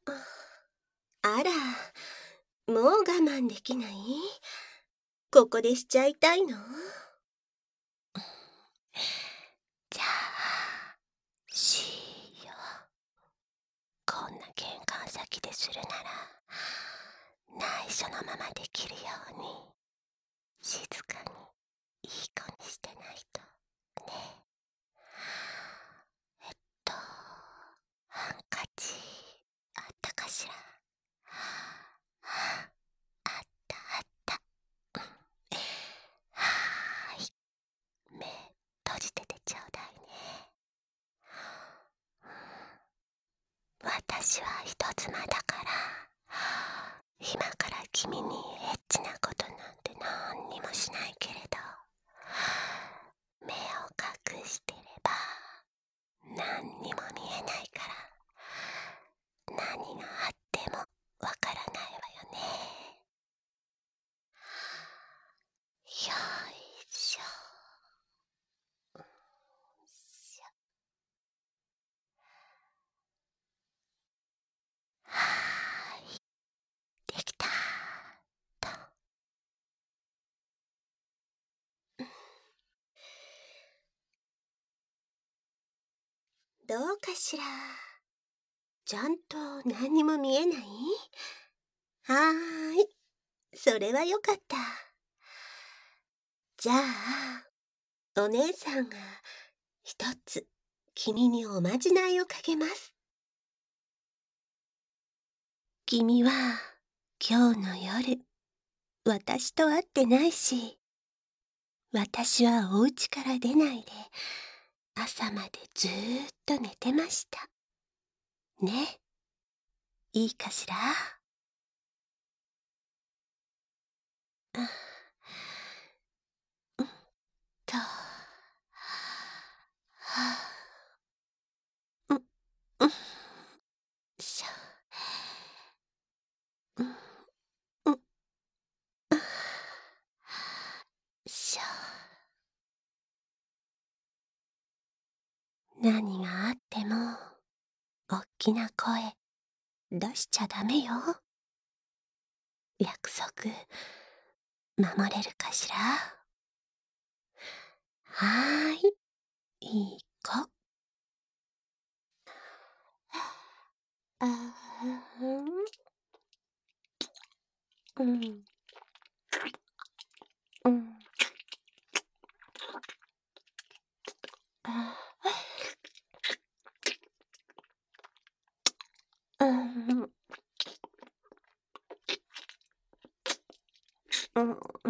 あら、もう我慢できない？ここでしちゃいたいの？ じゃあ、しよう。こんな玄関先でするなら、内緒のままできるように、静かにいい子にしてないとね。えっと、ハンカチあったかしら。あったあった。はーい。目閉じててちょうだいね。私は人妻だから、今から君にエッチなことなんて何にもしないけれど、目を隠してれば何にも見えないから、何があってもわからないわよね。よいしょ。はーい、できたと。 どうかしら。ちゃんと何にも見えない？はーい、それはよかった。じゃあ、お姉さんが一つ君におまじないをかけます。君は今日の夜、私と会ってないし、私はお家から出ないで朝までずーっと寝てました。ね、いいかしら？うんと、うん、うん、しょ、うん、うん、しょ。何があっても、おっきな声出しちゃダメよ。約束、守れるかしら？はーい、いい子。あーん、うん、うん、あー、うん、うん、うん。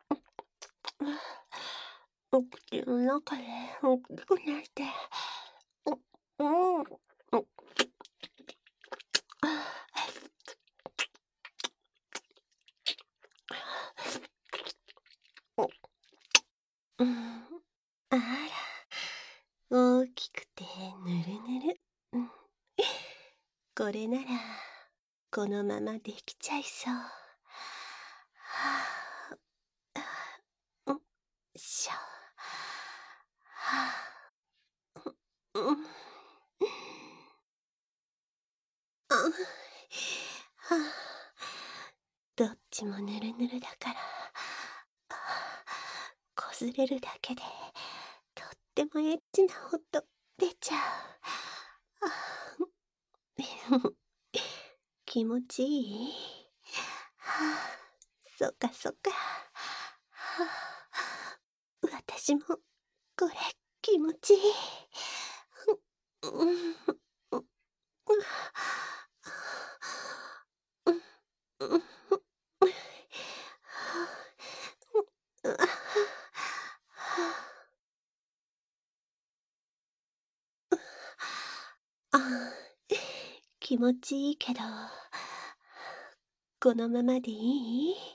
お口の中で大きくなって、うん、うん、うん、あら、大きくてぬるぬる。うん、これなら、このままできちゃいそう。はあ、うん、しょ。はあ、うん、あ、はあ、どっちもぬるぬるだから、こすれるだけで、とってもエッチな音出ちゃう。気持ちいい？はあ、そっかそっか。はあ、私もこれ気持ちいい。うん、うん、うん、うん、うん、ああ、気持ちいいけど、このままでいい？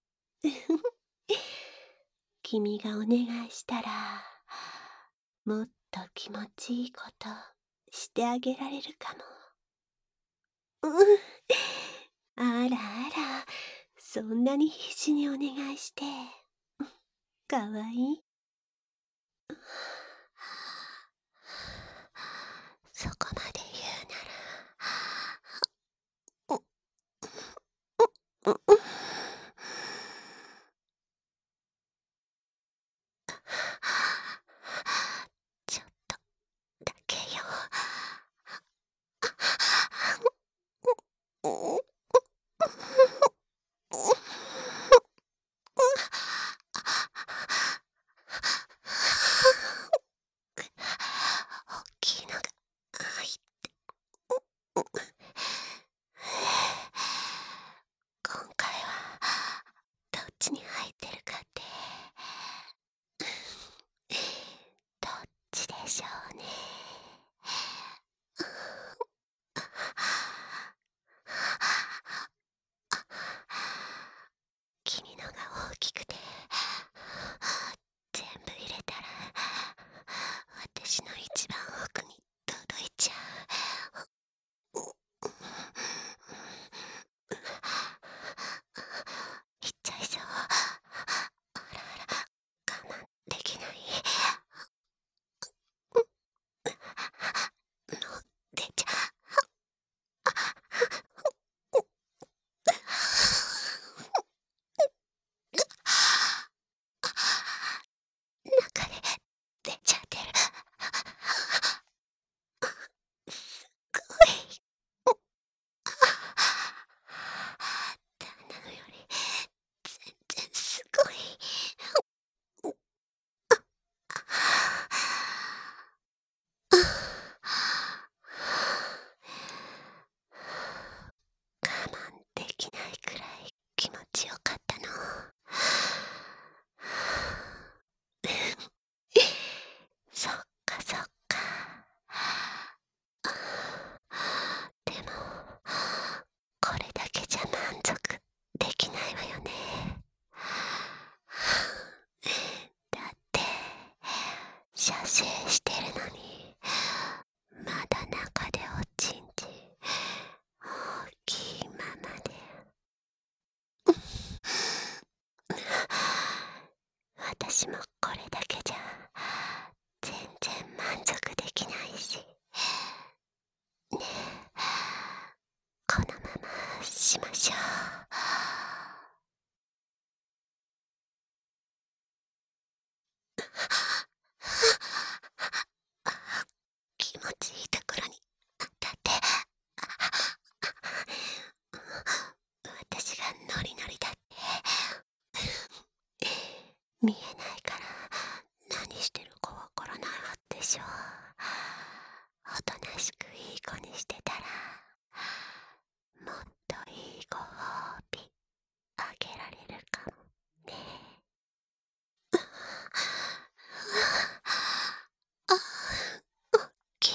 君がお願いしたら、もっと気持ちいいことしてあげられるかも。うん。あらあら、そんなに必死にお願いして。かわいい。そこまで言うなら、 私もこれだけじゃ全然満足できないし。ねえ、このまましましょう。気持ちいいところに当たって、私がノリノリだって見えないから何してるかわからないはずでしょ。おとなしくいい子にしてたらもっといいご褒美あげられるかもね。あ、おっきい。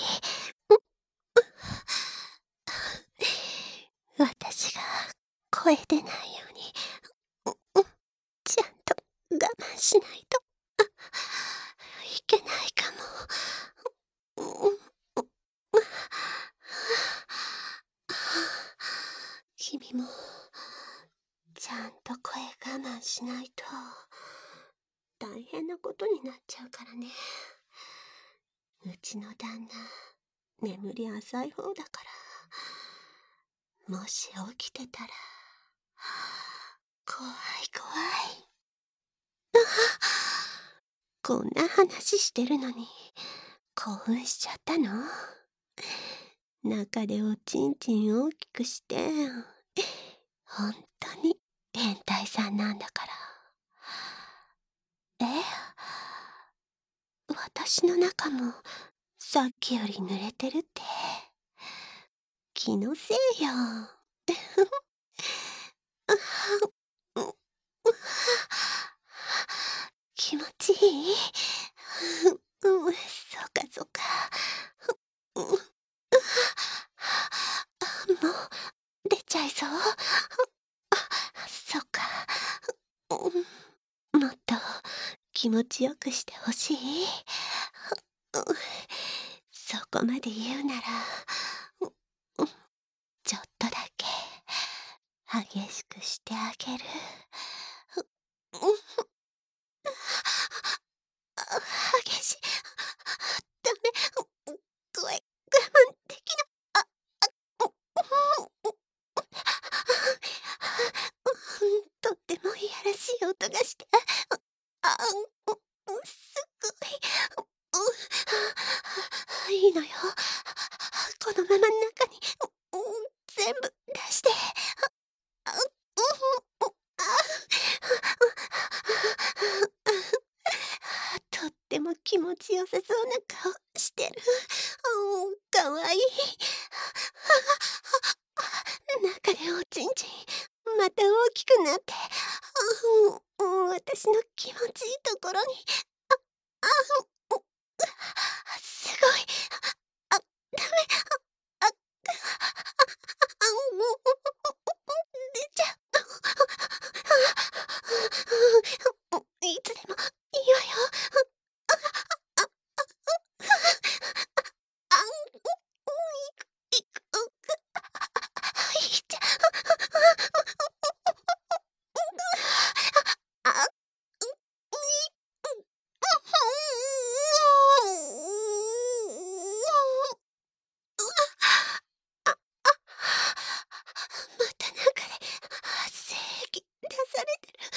私が声出ないようにちゃんと我慢しないといけないかも。君もちゃんと声我慢しないと大変なことになっちゃうからね。うちの旦那眠り浅い方だから、もし起きてたら怖い怖い。こんな話してるのに興奮しちゃったの？中でおちんちん大きくして本当に変態さんなんだから。私の中もさっきより濡れてるって。気のせいよ。気持ちいい。そうかそうか。もう出ちゃいそう。そうか。もっと気持ちよくしてほしい。そこまで言うならちょっとだけ激しくしてあげる。激しい。ダメ。声我慢できない。とってもいやらしい音がして、すごい。いいのよ。このまま中に全部出して。とっても気持ちよさそうな顔してる。かわいい。中でおちんちんまた大きくなって、私の気持ちいいところに、すごい。ダメ。あ、出ちゃう。いつでもいいわよ。あん、いく、いっちゃあ、また中で精液出されてる。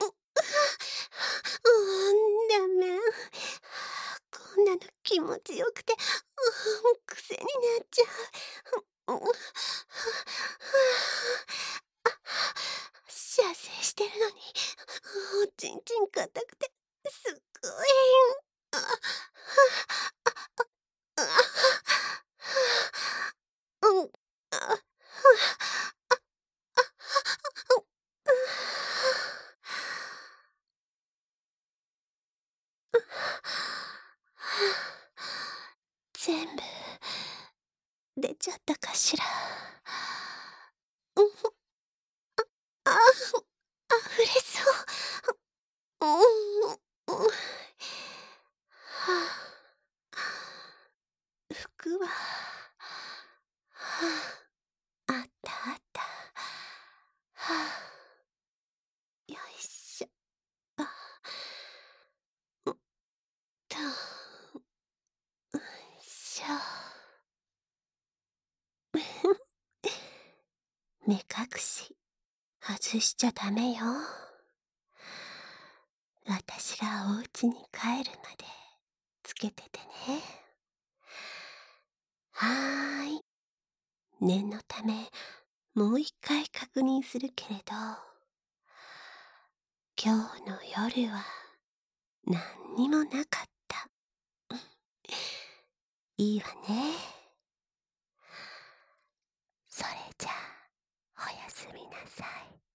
ダメ。こんなの気持ちよくて癖になっちゃう。射精してるのにおちんちん硬くてすっごい。あうん。あ全部出ちゃったかしら。あ、溢れそう。服は、あったあった。よいしょ。 目隠し外しちゃダメよ。私がお家に帰るまでつけててね。はーい。念のためもう一回確認するけれど、今日の夜は何にもなかった。いいわね。 それじゃあおやすみなさい。